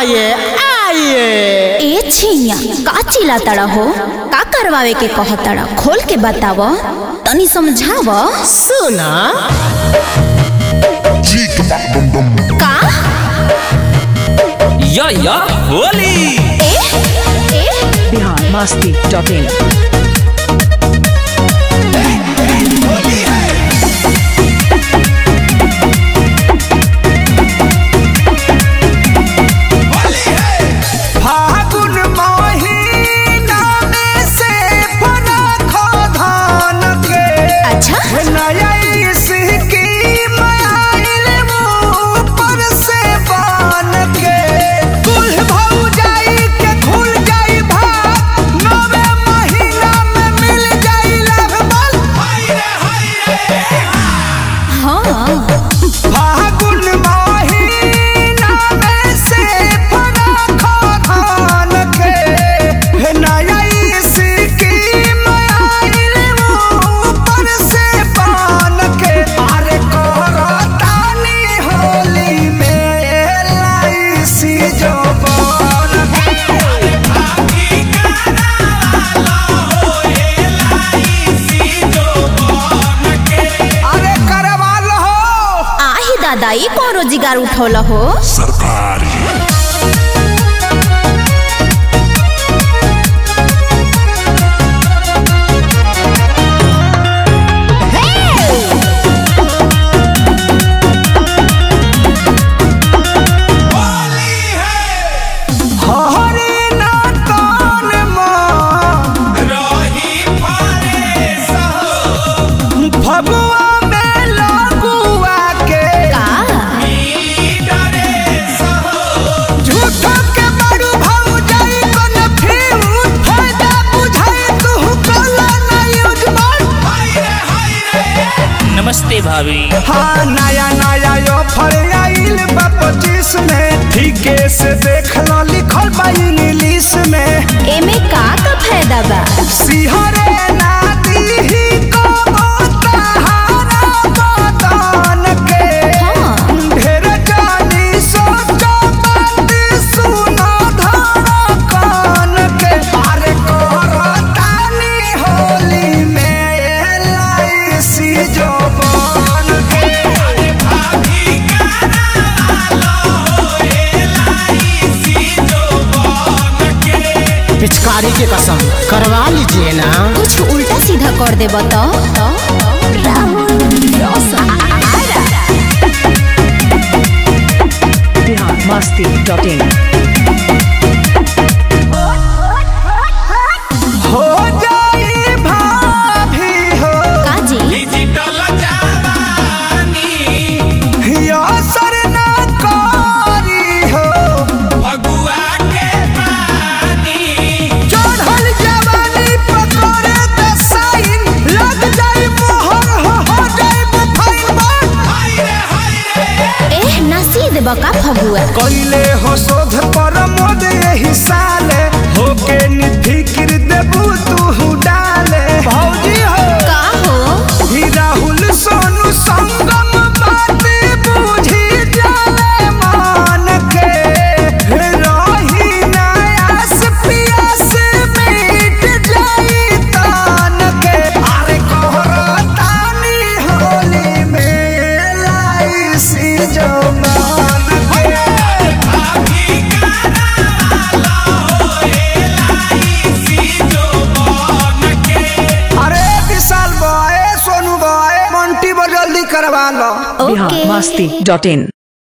आइए आइए। ए छिया का चिल्लाता हो? का करवावे के कहता? खोल के बताव, तनी समझाव। सुना का या होली बिहार मस्ती.in। दाई कौन रोजगार उठौल हो? सरकारी। नमस्ते भाभी। हाँ नया नया ऑफर आइल बा 25 में, ठीके से देख लो लिखल बा इंग्लिश में। एमे का फायदा बा? सिहरे ना दीही को तहारा बदन के। ढेर जानी सोचो बात सुनो धड़कन के। अरे कहतानी होली में LIC जो पिचकारी के कसम करवा लीजिए ना। कुछ उल्टा सीधा कर दे बता। बिहार मस्ती.in। हो जाई भाभी हो काजी डिजिटल जवानी या सर ना करी हो भगुआ के पानी। चढ़ल जवानी पकड़े त साइन लग जाई मोहर हो जाई फाइन। एह नसीद बका फगुआ। कइले हो शोध पर मोद यही साले होके निफिक्र देबू तू डाले। भौजी हो का हो? ही राहुल सोनू संगम बात बुझी जाले मान के। रही नयास पियास मिट जाई तान के। अरे कहतानी होली में LIC जो मान के। अरे विशाल बॉय सोनू बॉय मंटी बो जल्दी करवा लो। बिहार मस्ती.in।